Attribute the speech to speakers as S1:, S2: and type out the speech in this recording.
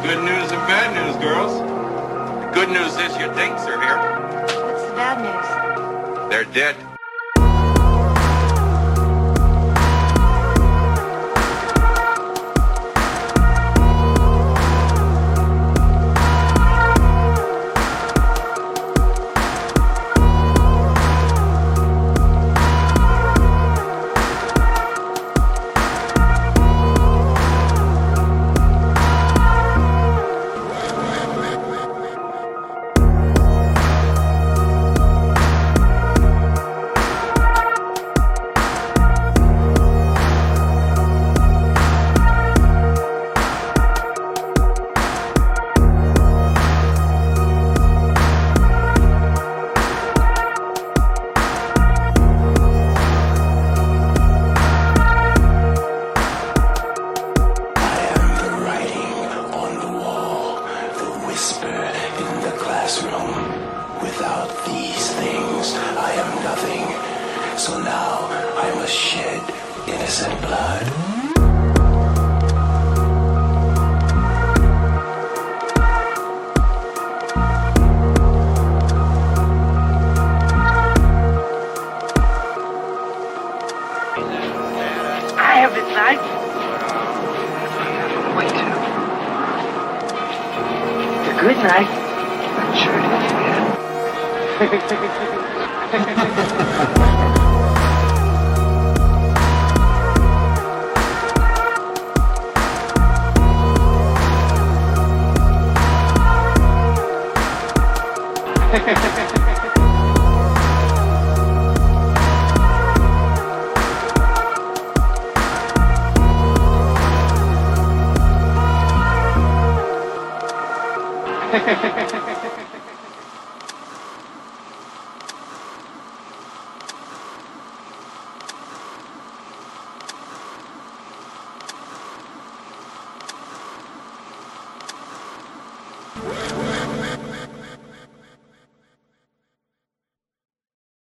S1: Good news and bad news, girls. The good news is your dates are here.
S2: What's the bad news?
S1: They're dead.
S3: Without these things, I am nothing. So now I must shed innocent blood.
S4: I have been nice. Wait. It's a good night. Sure it is, man. Hehehehe